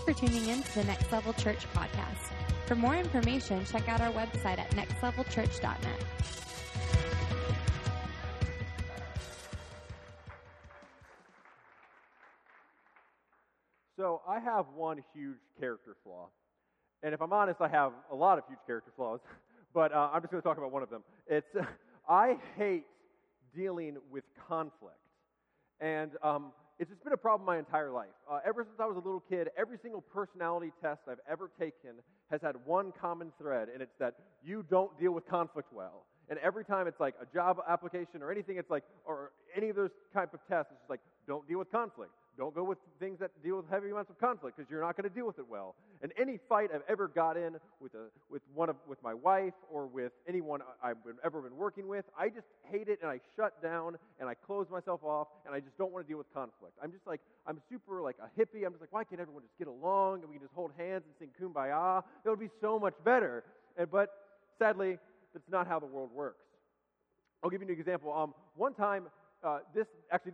for tuning in to the Next Level Church podcast. For more information, check out our website at nextlevelchurch.net. So I have one huge character flaw. And if I'm honest, I have a lot of huge character flaws. But I'm just going to talk about one of them. It's I hate dealing with conflict. And it's just been a problem my entire life. Ever since I was a little kid, every single personality test I've ever taken has had one common thread, and it's that you don't deal with conflict well. And every time it's like a job application or anything, it's like, or any of those type of tests, it's just like, don't deal with conflict. Don't go with things that deal with heavy amounts of conflict because you're not going to deal with it well. And any fight I've ever got in with my wife or with anyone I've ever been working with, I just hate it and I shut down and I close myself off and I just don't want to deal with conflict. I'm just like, I'm super like a hippie. I'm just like, why can't everyone just get along and we can just hold hands and sing Kumbaya? It would be so much better. But sadly, that's not how the world works. I'll give you an example. One time, this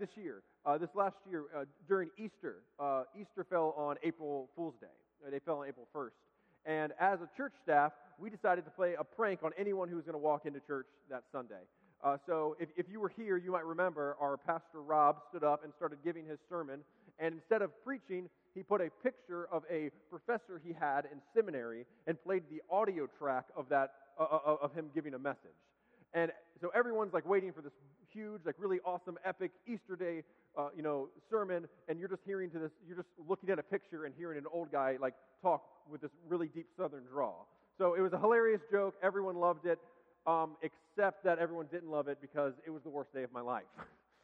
last year, during Easter, Easter fell on April Fool's Day. They fell on April 1st. And as a church staff, we decided to play a prank on anyone who was going to walk into church that Sunday. So if you were here, you might remember our pastor Rob stood up and started giving his sermon. And instead of preaching, he put a picture of a professor he had in seminary and played the audio track of that of him giving a message. And so everyone's like waiting for this huge, like really awesome, epic Easter Day, sermon, and you're just looking at a picture and hearing an old guy like talk with this really deep Southern drawl. So it was a hilarious joke. Everyone loved it, except that everyone didn't love it because it was the worst day of my life.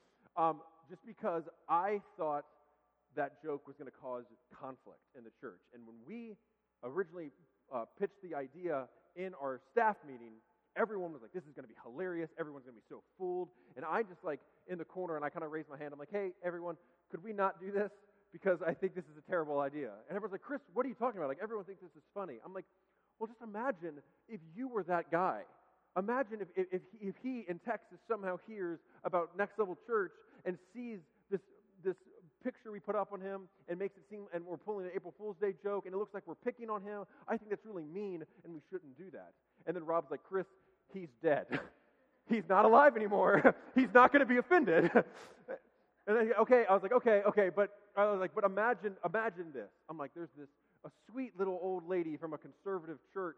Just because I thought that joke was going to cause conflict in the church. And when we originally pitched the idea in our staff meeting, everyone was like, this is going to be hilarious. Everyone's going to be so fooled. And I just like in the corner and I kind of raised my hand. I'm like, hey, everyone, could we not do this? Because I think this is a terrible idea. And everyone's like, Chris, what are you talking about? Like, everyone thinks this is funny. I'm like, well, just imagine if you were that guy. Imagine if he in Texas somehow hears about Next Level Church and sees this picture we put up on him and makes it seem, and we're pulling an April Fool's Day joke, and it looks like we're picking on him. I think that's really mean, and we shouldn't do that. And then Rob's like, Chris, he's dead. He's not alive anymore. He's not going to be offended. And then, I was like, okay, but imagine this. I'm like, there's a sweet little old lady from a conservative church.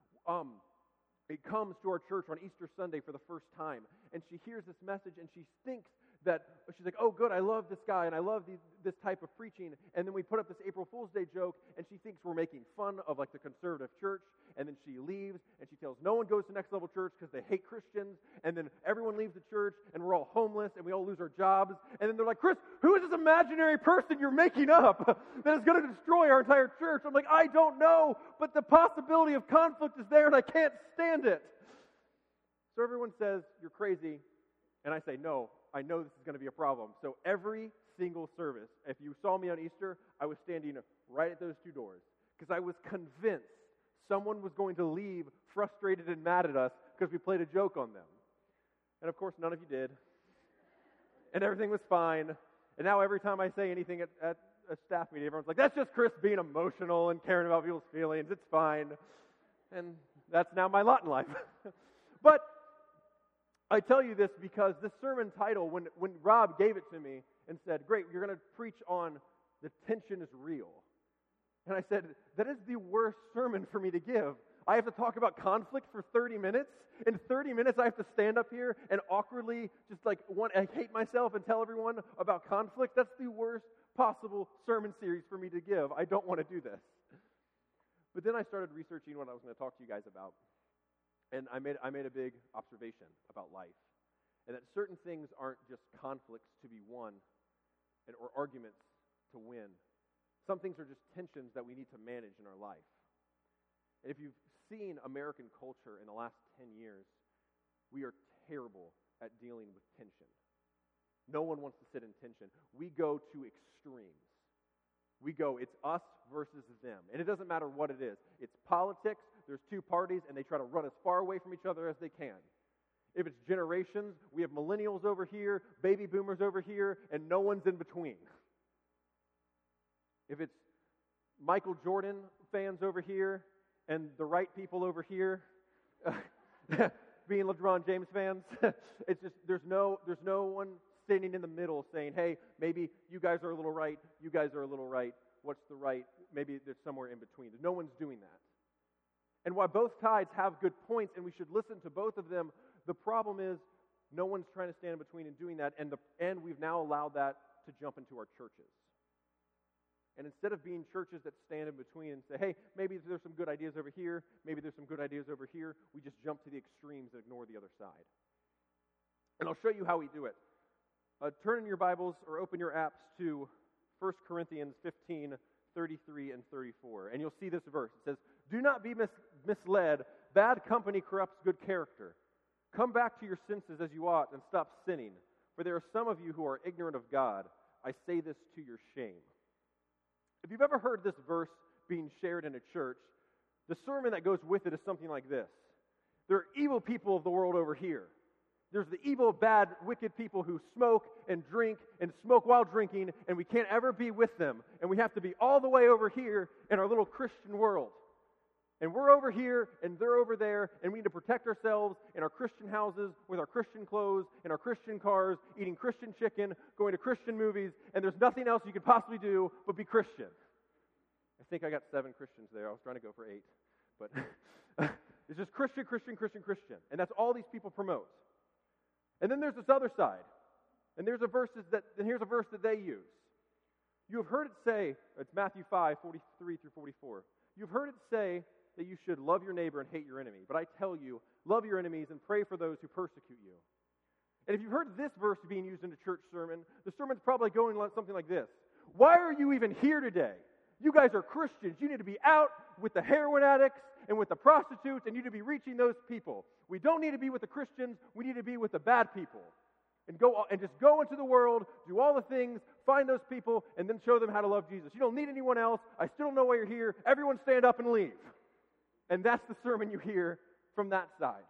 It comes to our church on Easter Sunday for the first time, and she hears this message, and she thinks that she's like, oh, good, I love this guy, and I love this type of preaching. And then we put up this April Fool's Day joke, and she thinks we're making fun of like the conservative church. And then she leaves, and she tells no one goes to Next Level Church because they hate Christians. And then everyone leaves the church, and we're all homeless, and we all lose our jobs. And then they're like, Chris, who is this imaginary person you're making up that is going to destroy our entire church? I'm like, I don't know, but the possibility of conflict is there, and I can't stand it. So everyone says, you're crazy. And I say, no, I know this is going to be a problem. So every single service, if you saw me on Easter, I was standing right at those two doors because I was convinced someone was going to leave frustrated and mad at us because we played a joke on them. And of course, none of you did. And everything was fine. And now every time I say anything at a staff meeting, everyone's like, that's just Chris being emotional and caring about people's feelings. It's fine. And that's now my lot in life. But I tell you this because this sermon title, when Rob gave it to me and said, great, you're going to preach on the tension is real. And I said, that is the worst sermon for me to give. I have to talk about conflict for 30 minutes. In 30 minutes, I have to stand up here and awkwardly just I hate myself and tell everyone about conflict. That's the worst possible sermon series for me to give. I don't want to do this. But then I started researching what I was going to talk to you guys about. And I made a big observation about life. And that certain things aren't just conflicts to be won or arguments to win. Some things are just tensions that we need to manage in our life. And if you've seen American culture in the last 10 years, we are terrible at dealing with tension. No one wants to sit in tension. We go to extremes. We go, it's us versus them. And it doesn't matter what it is. It's politics, there's two parties, and they try to run as far away from each other as they can. If it's generations, we have millennials over here, baby boomers over here, and no one's in between. If it's Michael Jordan fans over here and the right people over here being LeBron James fans. It's just there's no one standing in the middle saying, hey, maybe you guys are a little right, you guys are a little right. What's the right? Maybe there's somewhere in between. No one's doing that. And while both sides have good points and we should listen to both of them, the problem is no one's trying to stand in between and doing that, and we've now allowed that to jump into our churches. And instead of being churches that stand in between and say, hey, maybe there's some good ideas over here, maybe there's some good ideas over here, we just jump to the extremes and ignore the other side. And I'll show you how we do it. Turn in your Bibles or open your apps to 1 Corinthians 15, 33 and 34. And you'll see this verse. It says, do not be misled. Bad company corrupts good character. Come back to your senses as you ought and stop sinning. For there are some of you who are ignorant of God. I say this to your shame. If you've ever heard this verse being shared in a church, the sermon that goes with it is something like this. There are evil people of the world over here. There's the evil, bad, wicked people who smoke and drink and smoke while drinking, and we can't ever be with them. And we have to be all the way over here in our little Christian world. And we're over here, and they're over there, and we need to protect ourselves in our Christian houses, with our Christian clothes, in our Christian cars, eating Christian chicken, going to Christian movies, and there's nothing else you could possibly do but be Christian. I think I got 7 Christians there. I was trying to go for 8. But it's just Christian, Christian, Christian, Christian. And that's all these people promote. And then there's this other side. And here's a verse that they use. You have heard it say, it's Matthew 5, 43 through 44. You've heard it say that you should love your neighbor and hate your enemy. But I tell you, love your enemies and pray for those who persecute you. And if you've heard this verse being used in a church sermon, the sermon's probably going something like this. Why are you even here today? You guys are Christians. You need to be out with the heroin addicts and with the prostitutes, and you need to be reaching those people. We don't need to be with the Christians. We need to be with the bad people. And just go into the world, do all the things, find those people, and then show them how to love Jesus. You don't need anyone else. I still don't know why you're here. Everyone stand up and leave. And that's the sermon you hear from that side.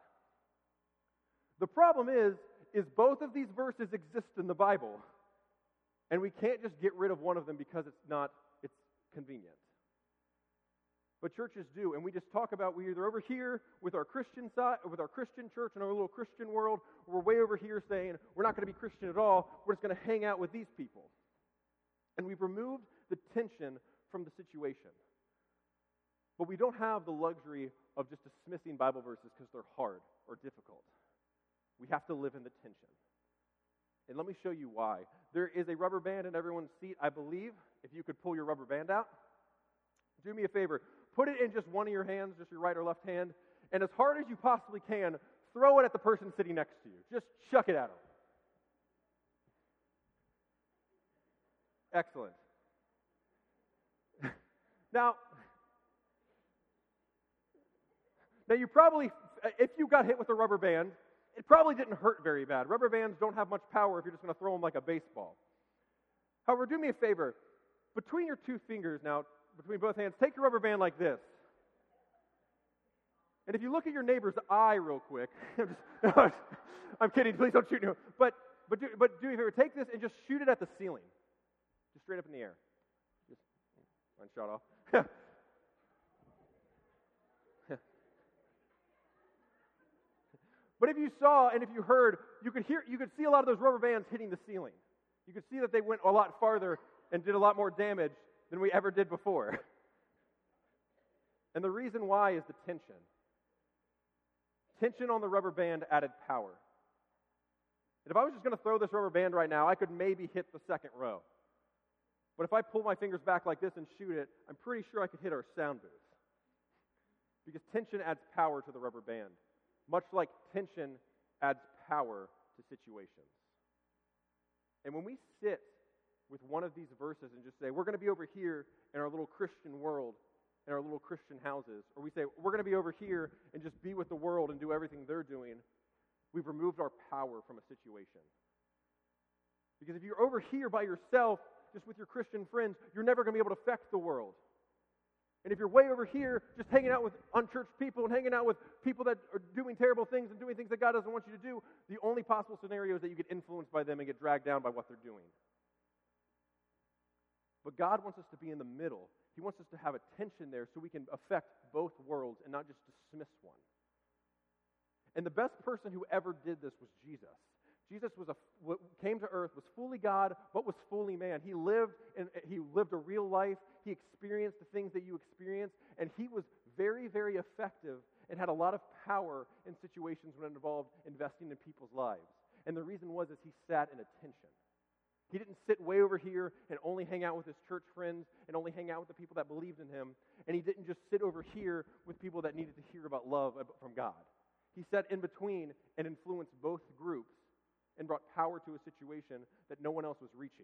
The problem is both of these verses exist in the Bible, and we can't just get rid of one of them because it's convenient. But churches do, and we just talk about we're either over here with our Christian side, with our Christian church and our little Christian world, or we're way over here saying we're not going to be Christian at all. We're just going to hang out with these people. And we've removed the tension from the situation. But we don't have the luxury of just dismissing Bible verses because they're hard or difficult. We have to live in the tension. And let me show you why. There is a rubber band in everyone's seat, I believe. If you could pull your rubber band out. Do me a favor. Put it in just one of your hands, just your right or left hand, and as hard as you possibly can, throw it at the person sitting next to you. Just chuck it at them. Excellent. Now you probably, if you got hit with a rubber band, it probably didn't hurt very bad. Rubber bands don't have much power if you're just going to throw them like a baseball. However, do me a favor. Between your 2 fingers now, between both hands, take your rubber band like this. And if you look at your neighbor's eye real quick, I'm kidding, please don't shoot me. But do me a favor, take this and just shoot it at the ceiling. Just straight up in the air. Just one shot off. But if you saw and if you heard, you could see a lot of those rubber bands hitting the ceiling. You could see that they went a lot farther and did a lot more damage than we ever did before. And the reason why is the tension. Tension on the rubber band added power. And if I was just going to throw this rubber band right now, I could maybe hit the second row. But if I pull my fingers back like this and shoot it, I'm pretty sure I could hit our sound booth. Because tension adds power to the rubber band. Much like tension adds power to situations. And when we sit with one of these verses and just say, we're going to be over here in our little Christian world, in our little Christian houses, or we say, we're going to be over here and just be with the world and do everything they're doing, we've removed our power from a situation. Because if you're over here by yourself, just with your Christian friends, you're never going to be able to affect the world. And if you're way over here, just hanging out with unchurched people and hanging out with people that are doing terrible things and doing things that God doesn't want you to do, the only possible scenario is that you get influenced by them and get dragged down by what they're doing. But God wants us to be in the middle. He He wants us to have a tension there so we can affect both worlds and not just dismiss one. And the best person who ever did this was Jesus. Jesus came to earth, was fully God, but was fully man. He lived a real life. He experienced the things that you experience, and he was very, very effective and had a lot of power in situations when it involved investing in people's lives. And the reason was he sat in attention. He didn't sit way over here and only hang out with his church friends and only hang out with the people that believed in him. And he didn't just sit over here with people that needed to hear about love from God. He sat in between and influenced both groups and brought power to a situation that no one else was reaching.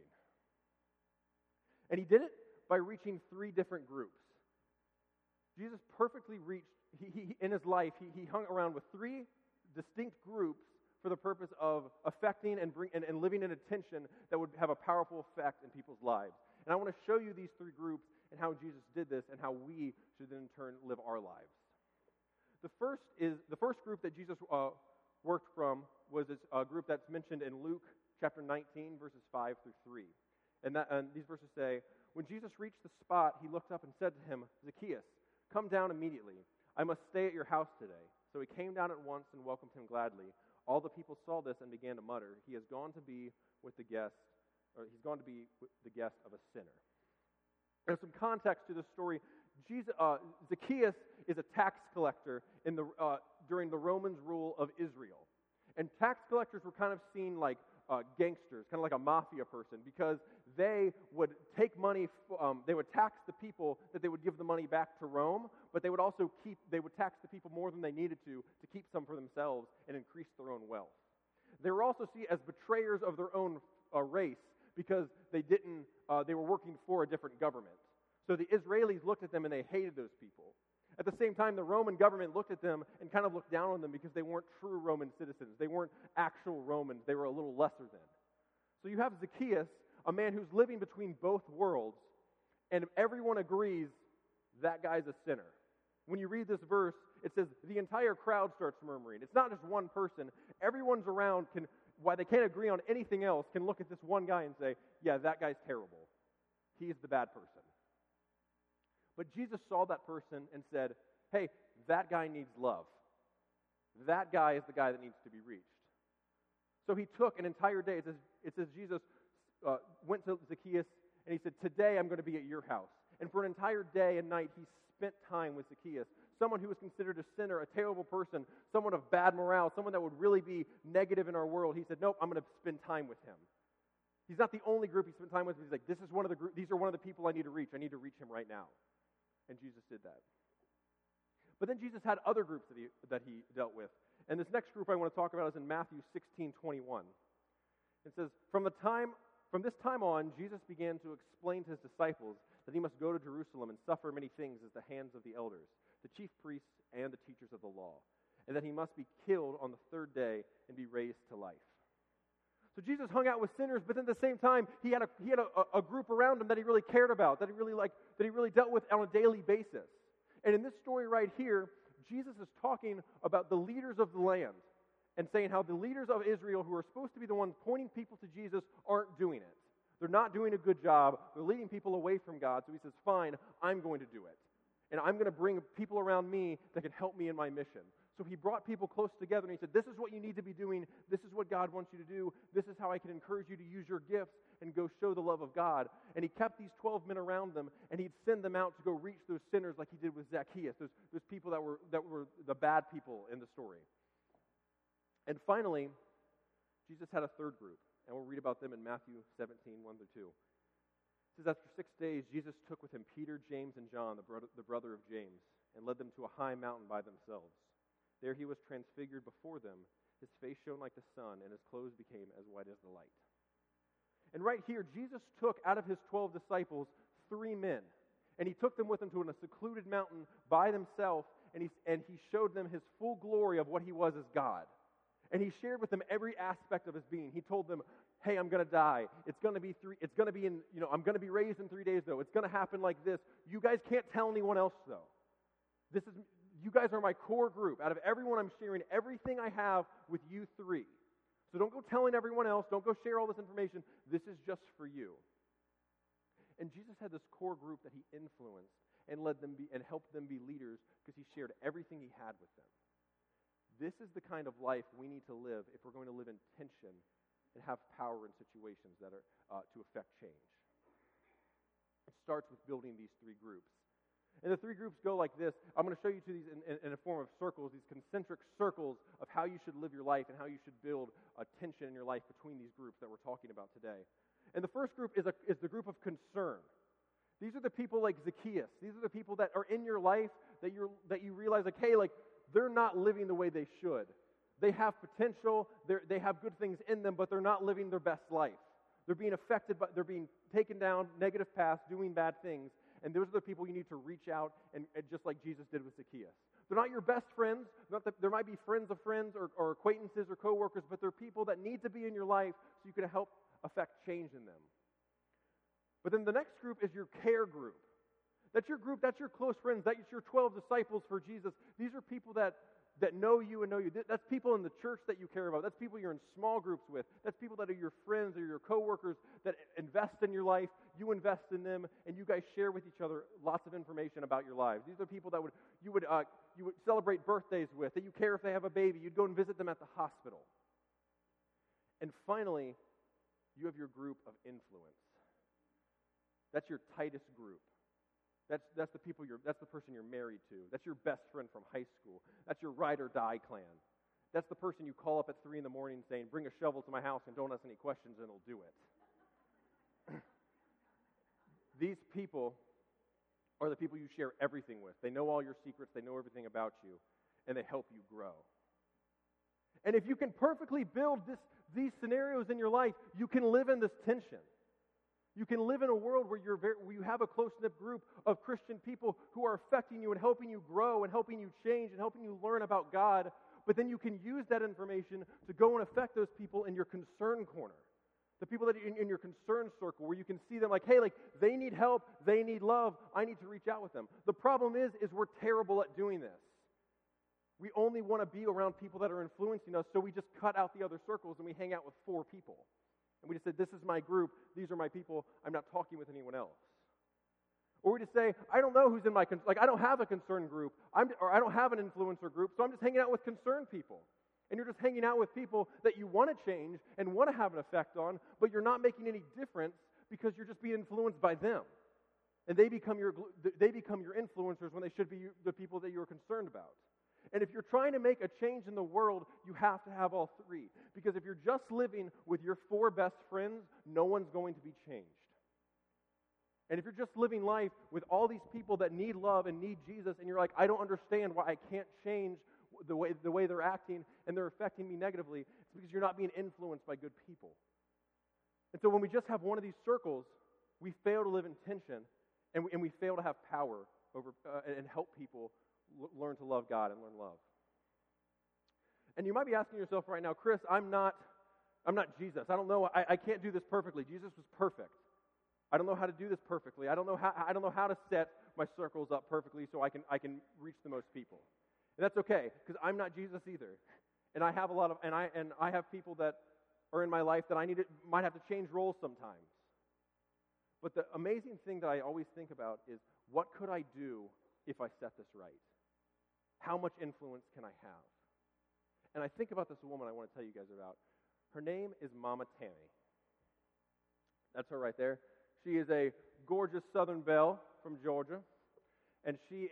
And he did it by reaching 3 different groups. Jesus perfectly reached, in his life, he hung around with 3 distinct groups for the purpose of affecting and living in a tension that would have a powerful effect in people's lives. And I want to show you these 3 groups and how Jesus did this and how we should then in turn live our lives. The first group that Jesus worked from was this group that's mentioned in Luke chapter 19, verses 5 through 3. And these verses say, "When Jesus reached the spot, he looked up and said to him, 'Zacchaeus, come down immediately. I must stay at your house today.' So he came down at once and welcomed him gladly. All the people saw this and began to mutter, 'He has gone to be with the guest, or he's gone to be the guest of a sinner.'" There's some context to this story. Zacchaeus is a tax collector during the Romans' rule of Israel. And tax collectors were kind of seen like gangsters, kind of like a mafia person, because they would take money, they would tax the people that they would give the money back to Rome, but they would also tax the people more than they needed to keep some for themselves and increase their own wealth. They were also seen as betrayers of their own race because they were working for a different government. So the Israelis looked at them and they hated those people. At the same time, the Roman government looked at them and kind of looked down on them because they weren't true Roman citizens. They weren't actual Romans. They were a little lesser than. So you have Zacchaeus, a man who's living between both worlds, and everyone agrees that guy's a sinner. When you read this verse, it says the entire crowd starts murmuring. It's not just one person. Everyone's around while they can't agree on anything else, can look at this one guy and say, yeah, that guy's terrible. He's the bad person. But Jesus saw that person and said, hey, that guy needs love. That guy is the guy that needs to be reached. So he took an entire day. It says Jesus went to Zacchaeus and he said, today I'm going to be at your house. And for an entire day and night, he spent time with Zacchaeus, someone who was considered a sinner, a terrible person, someone of bad morale, someone that would really be negative in our world. He said, nope, I'm going to spend time with him. He's not the only group he spent time with. He's like, these are one of the people I need to reach. I need to reach him right now. And Jesus did that. But then Jesus had other groups that he dealt with. And this next group I want to talk about is in Matthew 16:21. It says, From this time on, Jesus began to explain to his disciples that he must go to Jerusalem and suffer many things at the hands of the elders, the chief priests, and the teachers of the law, and that he must be killed on the 3rd day and be raised to life. So Jesus hung out with sinners, but then at the same time, he had a group around him that he really cared about, that he really dealt with on a daily basis. And in this story right here, Jesus is talking about the leaders of the land and saying how the leaders of Israel, who are supposed to be the ones pointing people to Jesus, aren't doing it. They're not doing a good job. They're leading people away from God. So he says, fine, I'm going to do it. And I'm going to bring people around me that can help me in my mission. So he brought people close together and he said, this is what you need to be doing. This is what God wants you to do. This is how I can encourage you to use your gifts and go show the love of God. And he kept these 12 men around them and he'd send them out to go reach those sinners like he did with Zacchaeus, those people that were the bad people in the story. And finally, Jesus had a third group, and we'll read about them in Matthew 17:1-2. It says, after 6 days, Jesus took with him Peter, James, and John, the brother of James, and led them to a high mountain by themselves. There he was transfigured before them. His face shone like the sun, and his clothes became as white as the light. And right here, Jesus took out of his 12 disciples 3 men, and he took them with him to a secluded mountain by themselves, and he showed them his full glory of what he was as God. And he shared with them every aspect of his being. He told them, hey, I'm going to die. I'm going to be raised in 3 days, though. It's going to happen like this. You guys can't tell anyone else, though. You guys are my core group. Out of everyone, I'm sharing everything I have with you 3. So don't go telling everyone else. Don't go share all this information. This is just for you. And Jesus had this core group that he influenced and led them and helped them be leaders because he shared everything he had with them. This is the kind of life we need to live if we're going to live in tension and have power in situations that are to affect change. It starts with building these three groups. And the three groups go like this. I'm going to show you these in a form of circles, these concentric circles of how you should live your life and how you should build a tension in your life between these groups that we're talking about today. And the first group is the group of concern. These are the people like Zacchaeus. These are the people that are in your life that you realize, like, hey, like, they're not living the way they should. They have potential. They have good things in them, but they're not living their best life. They're being affected they're being taken down negative paths, doing bad things. And those are the people you need to reach out and just like Jesus did with Zacchaeus. They're not your best friends. There might be friends of friends or acquaintances or coworkers, but they're people that need to be in your life so you can help affect change in them. But then the next group is your care group. That's your group, that's your close friends, that's your 12 disciples for Jesus. These are people that know you and know you. That's people in the church that you care about. That's people you're in small groups with. That's people that are your friends or your coworkers that invest in your life. You invest in them, and you guys share with each other lots of information about your lives. These are people that you would celebrate birthdays with, that you care if they have a baby. You'd go and visit them at the hospital. And finally, you have your group of influence. That's your tightest group. That's the person you're married to. That's your best friend from high school. That's your ride or die clan. That's the person you call up at 3 a.m. saying, bring a shovel to my house and don't ask any questions and they'll do it. These people are the people you share everything with. They know all your secrets. They know everything about you. And they help you grow. And if you can perfectly build these scenarios in your life, you can live in this tension. You can live in a world where you have a close-knit group of Christian people who are affecting you and helping you grow and helping you change and helping you learn about God. But then you can use that information to go and affect those people in your concern corner. The people that are in your concern circle where you can see them like, hey, like they need help, they need love, I need to reach out with them. The problem is we're terrible at doing this. We only want to be around people that are influencing us, so we just cut out the other circles and we hang out with 4 people. And we just said, this is my group, these are my people, I'm not talking with anyone else. Or we just say, I don't know who's in my, I don't have a concern group, or I don't have an influencer group, so I'm just hanging out with concerned people. And you're just hanging out with people that you want to change and want to have an effect on, but you're not making any difference because you're just being influenced by them. And they become your influencers when they should be the people that you're concerned about. And if you're trying to make a change in the world, you have to have all 3. Because if you're just living with your 4 best friends, no one's going to be changed. And if you're just living life with all these people that need love and need Jesus, and you're like, I don't understand why I can't change the way they're acting and they're affecting me negatively, it's because you're not being influenced by good people. And so when we just have one of these circles, we fail to live in tension, and we fail to have power over and help people learn to love God and learn love. And you might be asking yourself right now, Chris, I'm not Jesus. I don't know. I can't do this perfectly. Jesus was perfect. I don't know how to do this perfectly. I don't know how to set my circles up perfectly so I can reach the most people. And that's okay, because I'm not Jesus either. And I have I have people that are in my life that might have to change roles sometimes. But the amazing thing that I always think about is, what could I do if I set this right? How much influence can I have? And I think about this woman I want to tell you guys about. Her name is Mama Tammy. That's her right there. She is a gorgeous Southern belle from Georgia. And she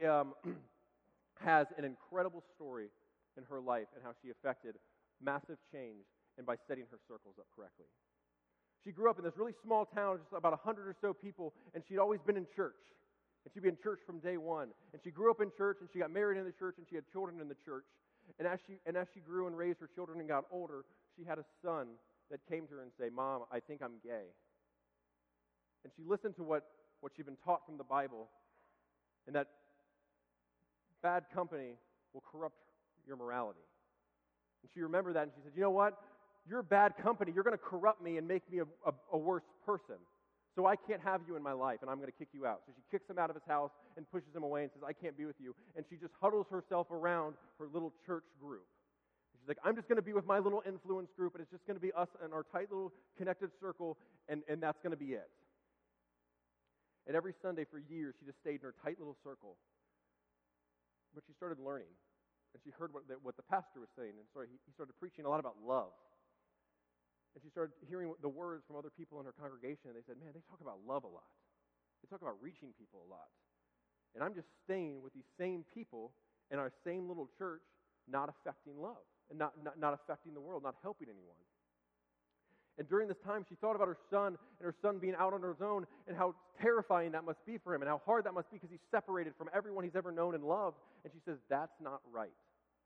has an incredible story in her life and how she affected massive change and by setting her circles up correctly. She grew up in this really small town, just about 100 or so people, and she'd always been in church. And she'd be in church from day one. And she grew up in church, and she got married in the church, and she had children in the church. And as she grew and raised her children and got older, she had a son that came to her and said, Mom, I think I'm gay. And she listened to what she'd been taught from the Bible, and that bad company will corrupt your morality. And she remembered that, and she said, you know what? You're bad company. You're going to corrupt me and make me a worse person. So I can't have you in my life, and I'm going to kick you out. So she kicks him out of his house and pushes him away and says, I can't be with you. And she just huddles herself around her little church group. And she's like, I'm just going to be with my little influence group, and it's just going to be us and our tight little connected circle, and that's going to be it. And every Sunday for years, she just stayed in her tight little circle. But she started learning. And she heard what the pastor was saying. And so he started preaching a lot about love. And she started hearing the words from other people in her congregation. And they said, man, they talk about love a lot. They talk about reaching people a lot. And I'm just staying with these same people in our same little church, not affecting love. And not affecting the world, not helping anyone. And during this time, she thought about her son and her son being out on his own and how terrifying that must be for him and how hard that must be because he's separated from everyone he's ever known and loved. And she says, that's not right.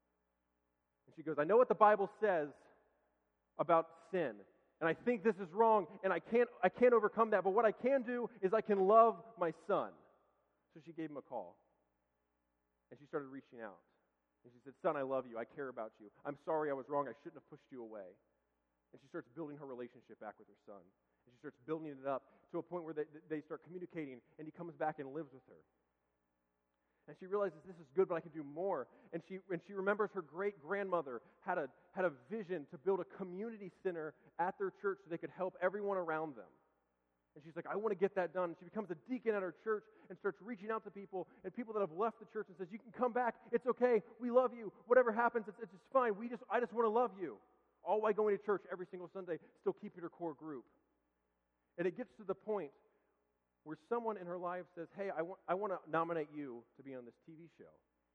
And she goes, I know what the Bible says about sin. And I think this is wrong, and I can't overcome that. But what I can do is I can love my son. So she gave him a call. And she started reaching out. And she said, son, I love you. I care about you. I'm sorry I was wrong. I shouldn't have pushed you away. And she starts building her relationship back with her son. And she starts building it up to a point where they start communicating, and he comes back and lives with her. And she realizes this is good, but I can do more. And she remembers her great-grandmother had a vision to build a community center at their church so they could help everyone around them. And she's like, I want to get that done. She becomes a deacon at her church and starts reaching out to people and people that have left the church and says, you can come back. It's okay. We love you. Whatever happens, it's just fine. I just want to love you. All while going to church every single Sunday, still keeping her core group. And it gets to the point where someone in her life says, hey, I want to nominate you to be on this TV show.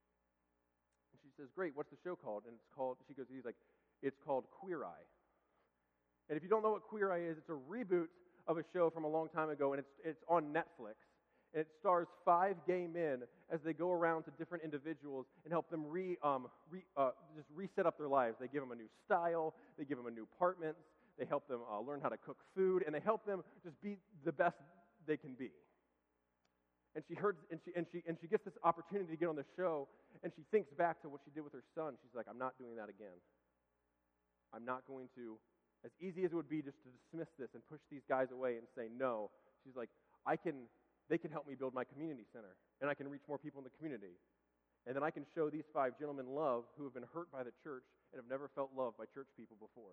And she says, great, what's the show called? And it's called Queer Eye. And if you don't know what Queer Eye is, it's a reboot of a show from a long time ago, and it's on Netflix. And it stars 5 gay men as they go around to different individuals and help them just reset up their lives. They give them a new style, they give them a new apartment, they help them learn how to cook food, and they help them just be the best they can be. And she gets this opportunity to get on the show, and she thinks back to what she did with her son. She's like, I'm not doing that again. I'm not going to, as easy as it would be just to dismiss this and push these guys away and say no. She's like, they can help me build my community center, and I can reach more people in the community. And then I can show these 5 gentlemen love who have been hurt by the church and have never felt love by church people before.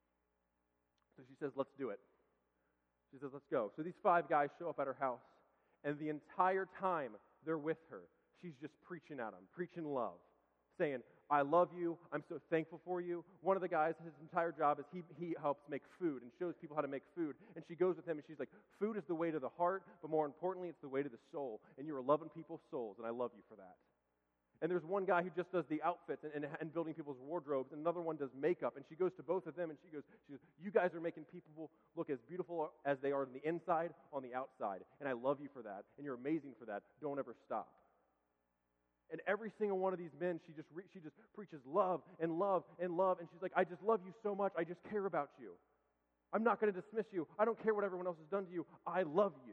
So she says, let's do it. She says, let's go. So these 5 guys show up at her house, and the entire time they're with her, she's just preaching at them, preaching love, saying, I love you. I'm so thankful for you. One of the guys, his entire job is he helps make food and shows people how to make food. And she goes with him and she's like, food is the way to the heart, but more importantly, it's the way to the soul. And you're loving people's souls, and I love you for that. And there's one guy who just does the outfits and building people's wardrobes, and another one does makeup. And she goes to both of them and she goes, you guys are making people look as beautiful as they are on the inside, on the outside. And I love you for that. And you're amazing for that. Don't ever stop. And every single one of these men, she just preaches love and love and love. And she's like, I just love you so much. I just care about you. I'm not going to dismiss you. I don't care what everyone else has done to you. I love you.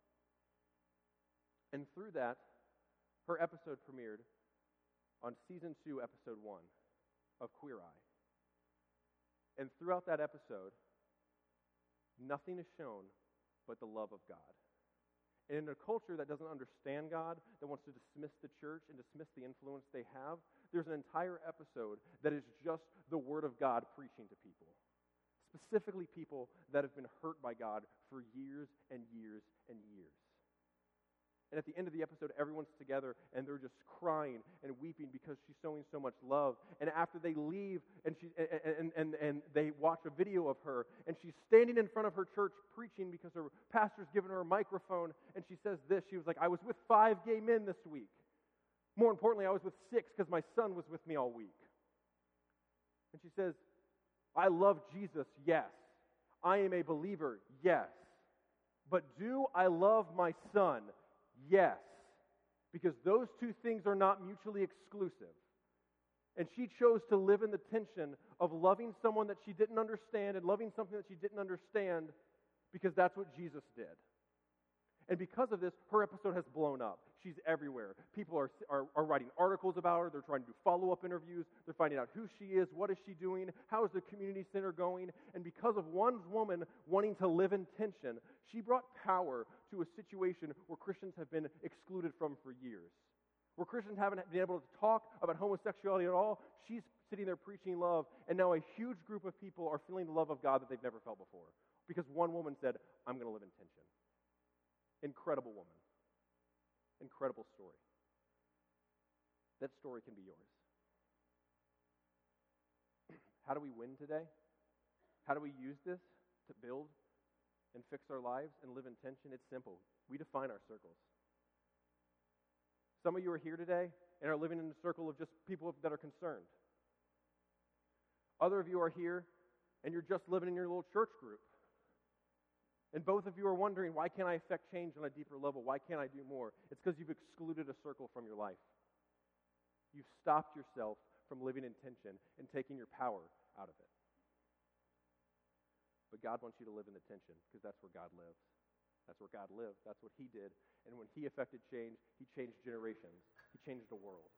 And through that, her episode premiered on Season 2, Episode 1 of Queer Eye. And throughout that episode, nothing is shown but the love of God. And in a culture that doesn't understand God, that wants to dismiss the church and dismiss the influence they have, there's an entire episode that is just the Word of God preaching to people. Specifically people that have been hurt by God for years and years and years. And at the end of the episode, everyone's together and they're just crying and weeping because she's showing so much love. And after they leave and they watch a video of her, and she's standing in front of her church preaching because her pastor's given her a microphone, and she says this. She was like, I was with 5 gay men this week. More importantly, I was with 6 because my son was with me all week. And she says, I love Jesus, yes. I am a believer, yes. But do I love my son? Yes, because those 2 things are not mutually exclusive. And she chose to live in the tension of loving someone that she didn't understand and loving something that she didn't understand because that's what Jesus did. And because of this, her episode has blown up. She's everywhere. People are writing articles about her. They're trying to do follow-up interviews. They're finding out who she is, what is she doing, how is the community center going. And because of one woman wanting to live in tension, she brought power to a situation where Christians have been excluded from for years. Where Christians haven't been able to talk about homosexuality at all, she's sitting there preaching love, and now a huge group of people are feeling the love of God that they've never felt before. Because one woman said, I'm going to live in tension. Incredible woman. Incredible story. That story can be yours. How do we win today? How do we use this to build and fix our lives and live in tension? It's simple. We define our circles. Some of you are here today and are living in a circle of just people that are concerned. Other of you are here and you're just living in your little church group. And both of you are wondering, why can't I affect change on a deeper level? Why can't I do more? It's because you've excluded a circle from your life. You've stopped yourself from living in tension and taking your power out of it. But God wants you to live in the tension because that's where God lives. That's where God lived. That's what He did. And when He affected change, He changed generations. He changed the world.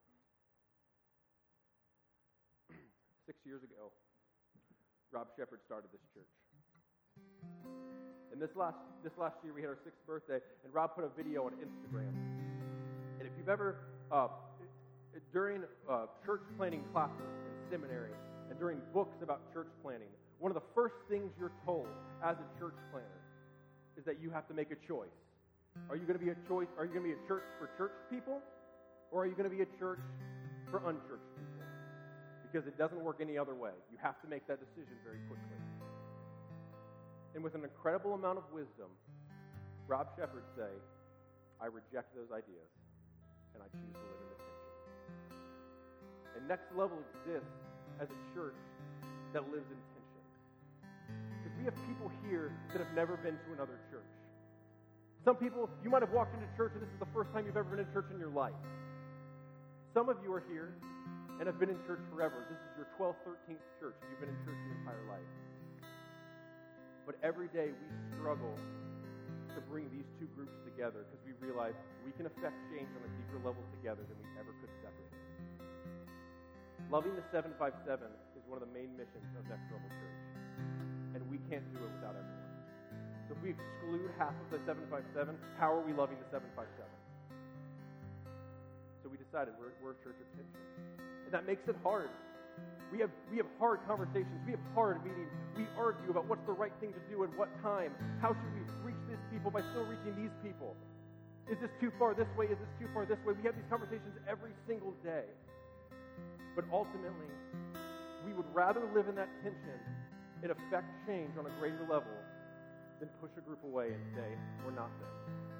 6 years ago, Rob Shepherd started this church. And this last year, we had our 6th birthday, and Rob put a video on Instagram. And if you've ever, during church planning classes in seminary, and during books about church planning, one of the first things you're told as a church planner is that you have to make a choice. Are you going to be a church for church people, or are you going to be a church for unchurched people? Because it doesn't work any other way. You have to make that decision very quickly. And with an incredible amount of wisdom, Rob Shepherd say, I reject those ideas, and I choose to live in the tension. And Next Level exists as a church that lives in tension. Because we have people here that have never been to another church. Some people, you might have walked into church and this is the first time you've ever been in church in your life. Some of you are here and have been in church forever. This is your 12th, 13th church, and you've been in church your entire life. But every day we struggle to bring these two groups together because we realize we can affect change on a deeper level together than we ever could separately. Loving the 757 is one of the main missions of Next Level Church, and we can't do it without everyone. So if we exclude half of the 757, how are we loving the 757? So we decided we're a church of tension, and that makes it hard. We have hard conversations. We have hard meetings. We argue about what's the right thing to do at what time. How should we reach these people by still reaching these people? Is this too far this way? Is this too far this way? We have these conversations every single day. But ultimately, we would rather live in that tension and affect change on a greater level than push a group away and say, we're not them.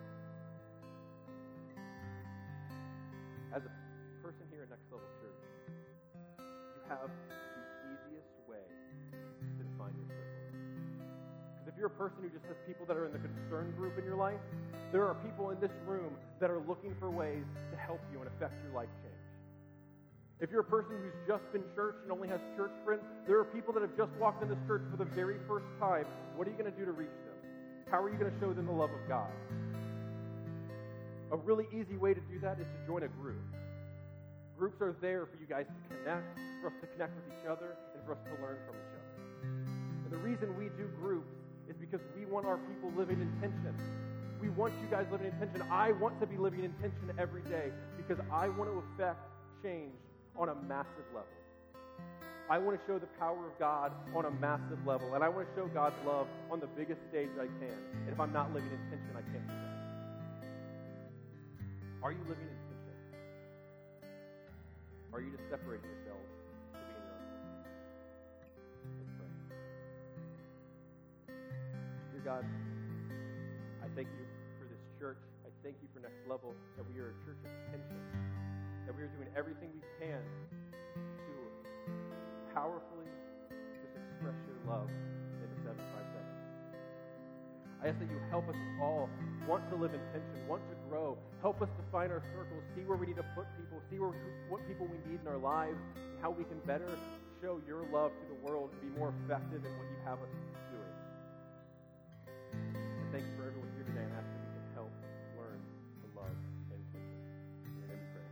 As a person here at Next Level Church, have the easiest way to define your circle. Because if you're a person who just has people that are in the concern group in your life, there are people in this room that are looking for ways to help you and affect your life change. If you're a person who's just been church and only has church friends, there are people that have just walked in this church for the very first time. What are you going to do to reach them? How are you going to show them the love of God? A really easy way to do that is to join a group. Groups are there for you guys to connect, for us to connect with each other, and for us to learn from each other. And the reason we do groups is because we want our people living in tension. We want you guys living in tension. I want to be living in tension every day because I want to affect change on a massive level. I want to show the power of God on a massive level, and I want to show God's love on the biggest stage I can. And if I'm not living in tension, I can't do that. Are you living in tension? Are you just separating yourselves to be in your own place? Let's pray. Dear God, I thank you for this church. I thank you for Next Level, that we are a church of tension, that we are doing everything we can to powerfully just express your love in the 757. I ask that you help us all want to live in tension, want to grow. Help us define our circles, see where we need to put people, see what people we need in our lives, and how we can better show your love to the world and be more effective in what you have us doing. And thank you for everyone here today, and ask that we can help learn to love and tension. In your name we pray.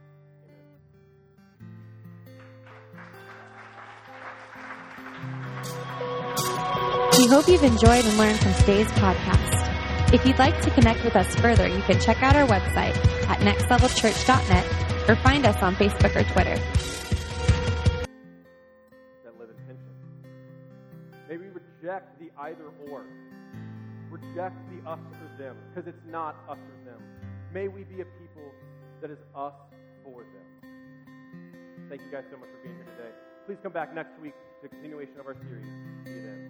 Amen. We hope you've enjoyed and learned from today's podcast. If you'd like to connect with us further, you can check out our website at nextlevelchurch.net or find us on Facebook or Twitter. That live in tension. May we reject the either or. reject the us or them, because it's not us or them. May we be a people that is us for them. Thank you guys so much for being here today. Please come back next week to the continuation of our series. See you then.